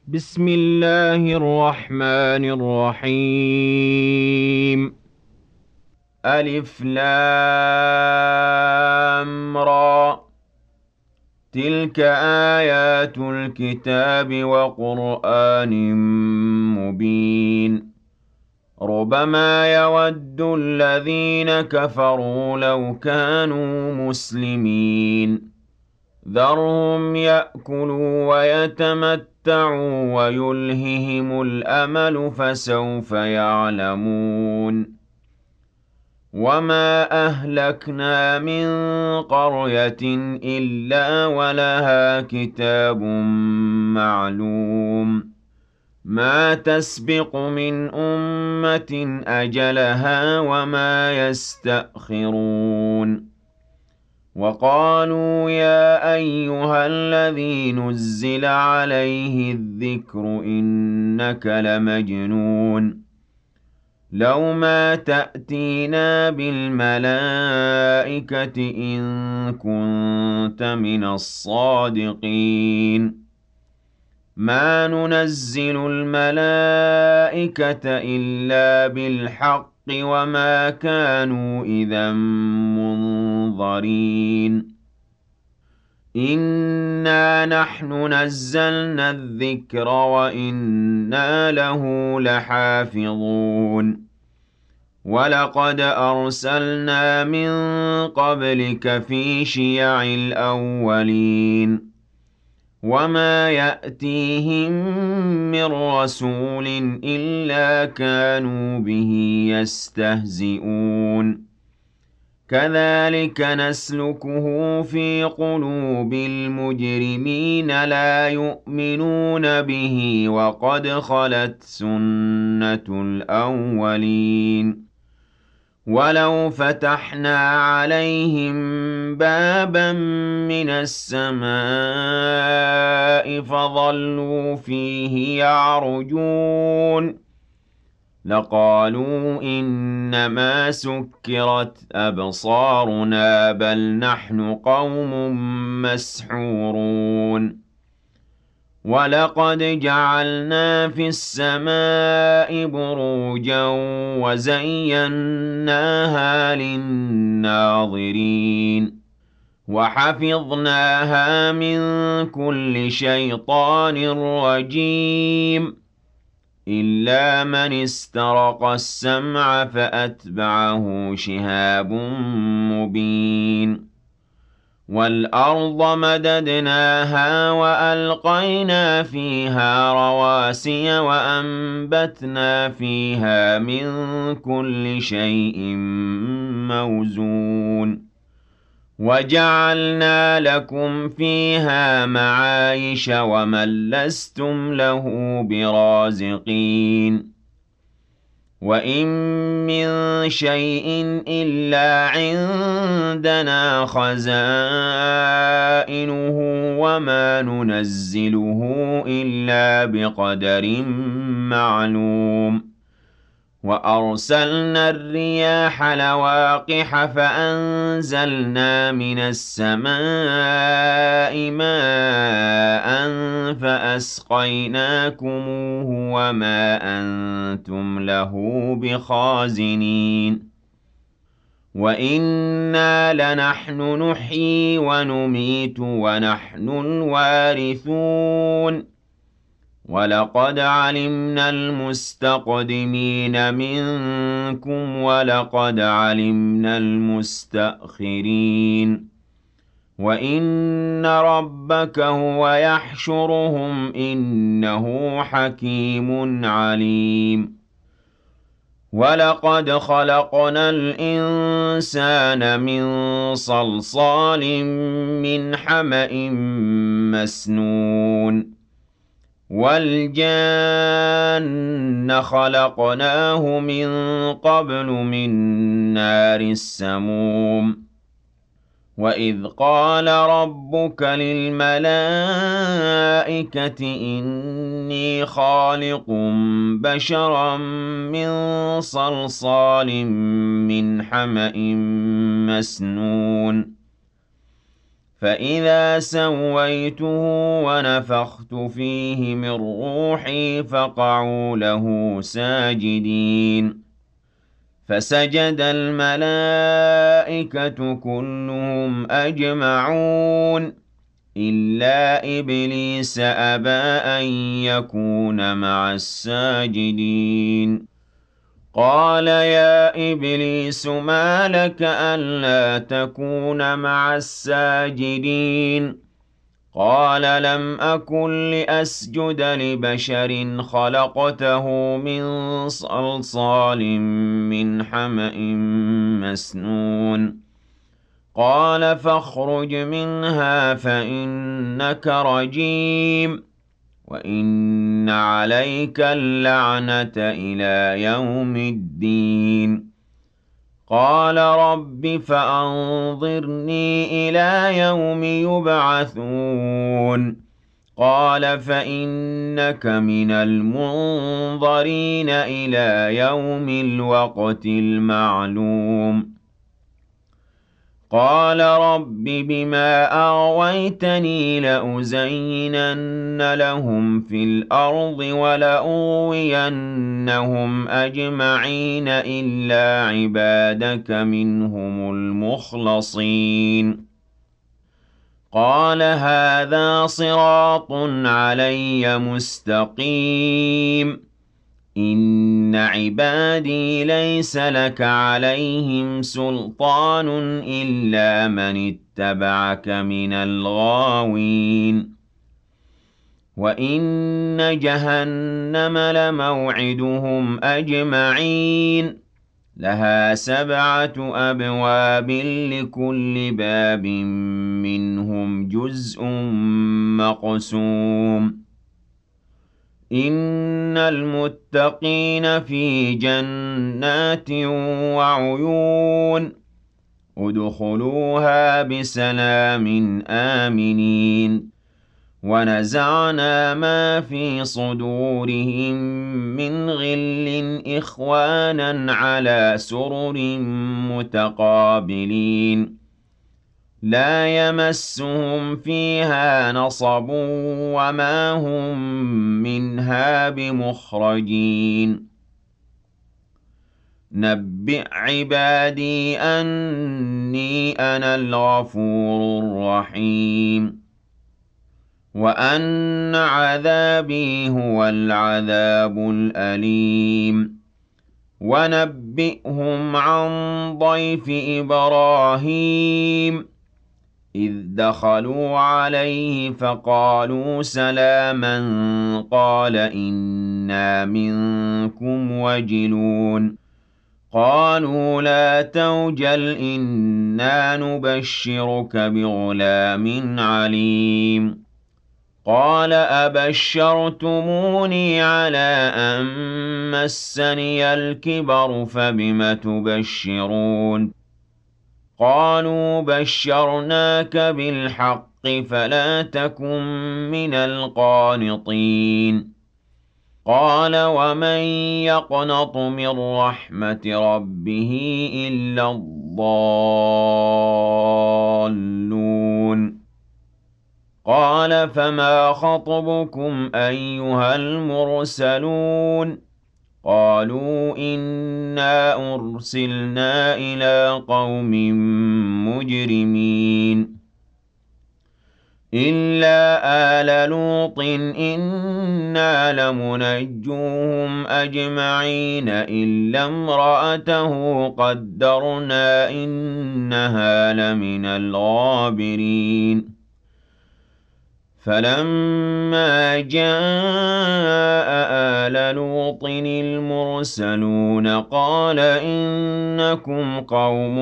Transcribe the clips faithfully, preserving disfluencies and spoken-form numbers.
بسم الله الرحمن الرحيم. ألف لام را. تلك آيات الكتاب وقرآن مبين. ربما يود الذين كفروا لو كانوا مسلمين. ذرهم يأكلوا ويتمتعوا ويلههم الأمل فسوف يعلمون. وما أهلكنا من قرية إلا ولها كتاب معلوم. ما تسبق من أمة أجلها وما يستأخرون. وقالوا يا أيها الذي نزل عليه الذكر إنك لمجنون. لو ما تأتينا بالملائكة إن كنت من الصادقين. ما ننزل الملائكة إلا بالحق وما كانوا إذا منظرين. إنا نحن نزلنا الذكر وإنا له لحافظون. ولقد أرسلنا من قبلك في شيع الأولين. وما يأتيهم من رسول إلا كانوا به يستهزئون. كذلك نسلكه في قلوب المجرمين لا يؤمنون به وقد خلت سنة الأولين. ولو فتحنا عليهم بابا من السماء فظلوا فيه يعرجون لقالوا إنما سكرت أبصارنا بل نحن قوم مسحورون. ولقد جعلنا في السماء بروجا وزيناها للناظرين. وحفظناها من كل شيطان رجيم إلا من استرق السمع فأتبعه شهاب مبين. والأرض مددناها وألقينا فيها رواسي وأنبتنا فيها من كل شيء موزون. وجعلنا لكم فيها معايش ومن لستم له برازقين. وإن من شيء إلا عندنا خزائنه وما ننزله إلا بقدر معلوم. وأرسلنا الرياح لواقح فأنزلنا من السماء ماء فأسقيناكموه وما أنتم له بخازنين. وإنا لنحن نحيي ونميت ونحن الوارثون. ولقد علمنا المستقدمين منكم ولقد علمنا المستأخرين. وإن ربك هو يحشرهم إنه حكيم عليم. ولقد خلقنا الإنسان من صلصال من حمأ مسنون. والجان خلقناه من قبل من نار السموم. وإذ قال ربك للملائكة إني خالق بشرا من صلصال من حمأ مسنون فإذا سويته ونفخت فيه من روحي فقعوا له ساجدين فسجد الملائكة كلهم أجمعون إلا إبليس أبى أن يكون مع الساجدين قال يا إبليس ما لك ألا تكون مع الساجدين قال لم أكن لأسجد لبشر خلقته من صلصال من حمأ مسنون قال فاخرج منها فإنك رجيم وإن عليك اللعنة إلى يوم الدين قال رب فأنظرني إلى يوم يبعثون قال فإنك من المنظرين إلى يوم الوقت المعلوم قال رب بما أغويتني لأزينن لهم في الأرض ولأغوينهم أجمعين إلا عبادك منهم المخلصين قال هذا صراط علي مستقيم إن عبادي ليس لك عليهم سلطان إلا من اتبعك من الغاوين وإن جهنم لموعدهم أجمعين لها سبعة أبواب لكل باب منهم جزء مقسوم إن المتقين في جنات وعيون ادخلوها بسلام آمنين ونزعنا ما في صدورهم من غل إخوانا على سرر متقابلين لا يمسهم فيها نصب وما هم منها بمخرجين نبئ عبادي أني أنا الغفور الرحيم وأن عذابي هو العذاب الأليم ونبئهم عن ضيف إبراهيم إذ دخلوا عليه فقالوا سلاما قال إنا منكم وجلون قالوا لا توجل إنا نبشرك بغلام عليم قال أبشرتموني على أن مسني الكبر فبم تبشرون قالوا بشرناك بالحق فلا تكن من القانطين قال ومن يقنط من رحمة ربه إلا الضالون قال فما خطبكم أيها المرسلون قالوا إنا أرسلنا إلى قوم مجرمين إلا آل لوط إنا لمنجوهم أجمعين إلا امرأته قدرنا إنها لمن الغابرين فلما جاء آل لوط المرسلون قال إنكم قوم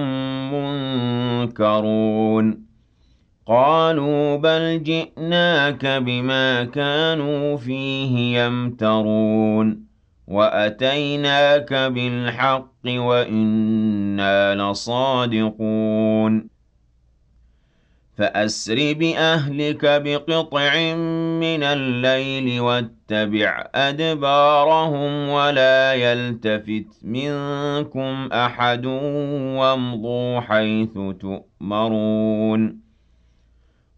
منكرون قالوا بل جئناك بما كانوا فيه يمترون وأتيناك بالحق وإنا لصادقون فأسر بأهلك بقطع من الليل واتبع أدبارهم ولا يلتفت منكم أحد وامضوا حيث تؤمرون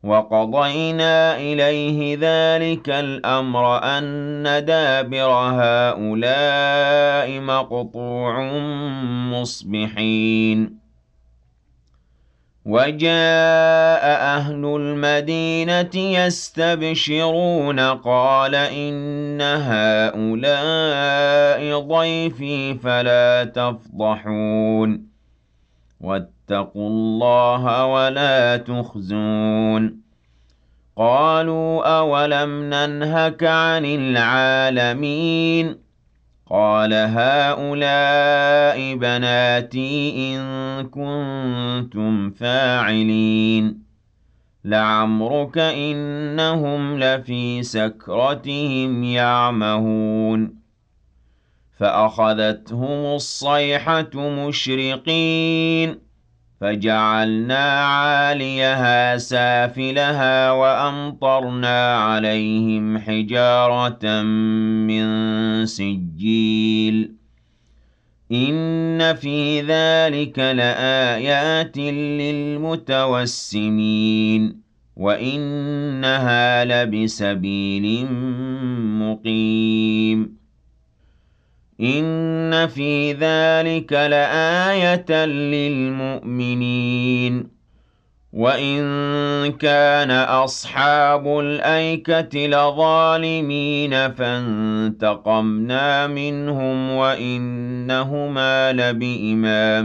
وَقَضَيْنَا إِلَيْهِ ذَلِكَ الْأَمْرَ أَنَّ دَابِرَ هَٰؤُلَاءِ مَقْطُوعٌ مُّصْبِحِينَ وَجَاءَ أَهْلُ الْمَدِينَةِ يَسْتَبْشِرُونَ قَالَ إِنَّ هَٰؤُلَاءِ ضَيْفِي فَلَا تَفْضَحُونِ وَاتَّقُوا اللَّهَ وَلَا تُخْزُونِ قَالُوا أَوَلَمْ نَنْهَكَ عَنِ الْعَالَمِينَ قَالَ هَٰؤُلَاءِ بَنَاتِي إِن كُنتُمْ فَاعِلِينَ لَعَمْرُكَ إِنَّهُمْ لَفِي سَكْرَتِهِمْ يَعْمَهُونَ فَأَخَذَتْهُمُ الصَّيْحَةُ مُشْرِقِينَ فَجَعَلْنَا عَالِيَهَا سَافِلَهَا وَأَمْطَرْنَا عَلَيْهِمْ حِجَارَةً مِّن سِجِّيلٍ إِنَّ فِي ذَلِكَ لَآيَاتٍ لِّلْمُتَوَسِّمِينَ وَإِنَّهَا لَبِسَبِيلٍ مُّقِيمٍ إِنَّ فِي ذَلِكَ لَآيَةً لِّلْمُؤْمِنِينَ وَإِن كَانَ أَصْحَابُ الْأَيْكَةِ لَظَالِمِينَ فَانتَقَمْنَا مِنْهُمْ وَإِنَّهُمَا لَبِإِمَامٍ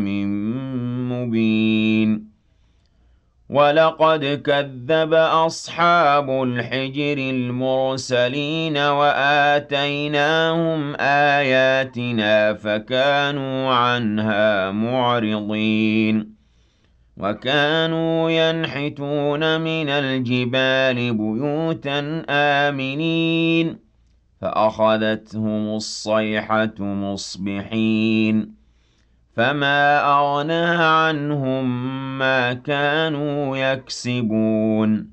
مُّبِينٍ وَلَقَدْ كَذَّبَ أَصْحَابُ الْحِجْرِ الْمُرْسَلِينَ وَآتَيْنَاهُمْ آيَاتِنَا فَكَانُوا عَنْهَا مُعْرِضِينَ وَكَانُوا يَنْحِتُونَ مِنَ الْجِبَالِ بُيُوتًا آمِنِينَ فَأَخَذَتْهُمُ الصَّيْحَةُ مُصْبِحِينَ فَمَا أَغْنَىٰ عَنْهُم مَّا كَانُوا يَكْسِبُونَ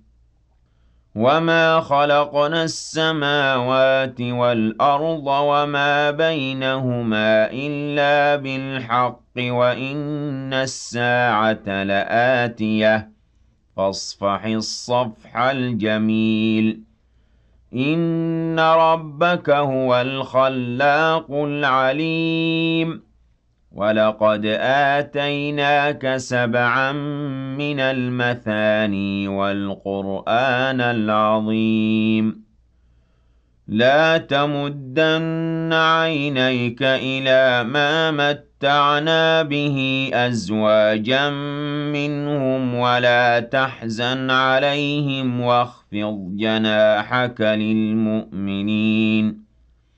وَمَا خَلَقْنَا السَّمَاوَاتِ وَالْأَرْضَ وَمَا بَيْنَهُمَا إِلَّا بِالْحَقِّ وَإِنَّ السَّاعَةَ لَآتِيَةٌ فَاصْفَحِ الصَّفْحَ الْجَمِيلَ إِنَّ رَبَّكَ هُوَ الْخَلَّاقُ الْعَلِيمُ وَلَقَدْ آتَيْنَاكَ سَبْعًا مِّنَ الْمَثَانِي وَالْقُرْآنَ الْعَظِيمَ لَا تَمُدَّنَّ عَيْنَيْكَ إِلَىٰ مَا مَتَّعْنَا بِهِ أَزْوَاجًا مِّنْهُمْ وَلَا تَحْزَنْ عَلَيْهِمْ وَاخْفِضْ جَنَاحَكَ لِلْمُؤْمِنِينَ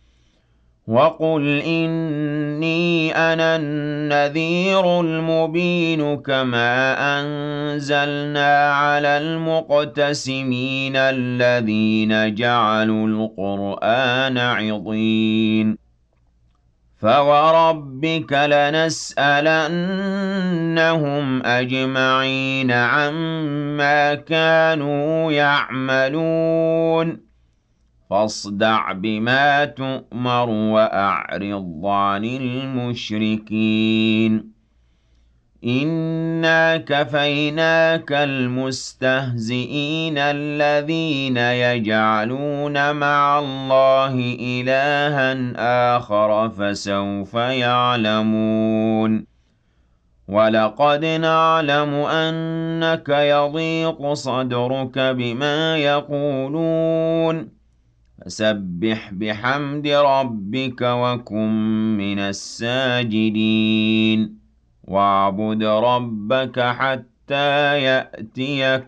وَقُلْ إِنِّي أَنَا النَّذِيرُ الْمُبِينُ كَمَا أَنزَلْنَا عَلَى الْمُقْتَسِمِينَ الَّذِينَ جَعَلُوا الْقُرْآنَ عِضِينَ فَوَرَبِّكَ لَنَسْأَلَنَّهُمْ أَجْمَعِينَ عَمَّا كَانُوا يَعْمَلُونَ فاصدع بما تؤمر وأعرض عن المشركين إنا كفيناك المستهزئين الذين يجعلون مع الله إلها آخر فسوف يعلمون وَلَقَدْ نَعْلَمُ أَنَّكَ يَضِيقُ صَدْرُكَ بِمَا يَقُولُونَ فَسَبِّحْ بِحَمْدِ رَبِّكَ وَكُن مِّنَ السَّاجِدِينَ وَاعْبُدْ رَبَّكَ حَتَّىٰ يَأْتِيَكَ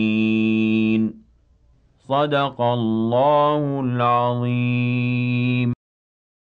الْيَقِينُ صدق الله العظيم.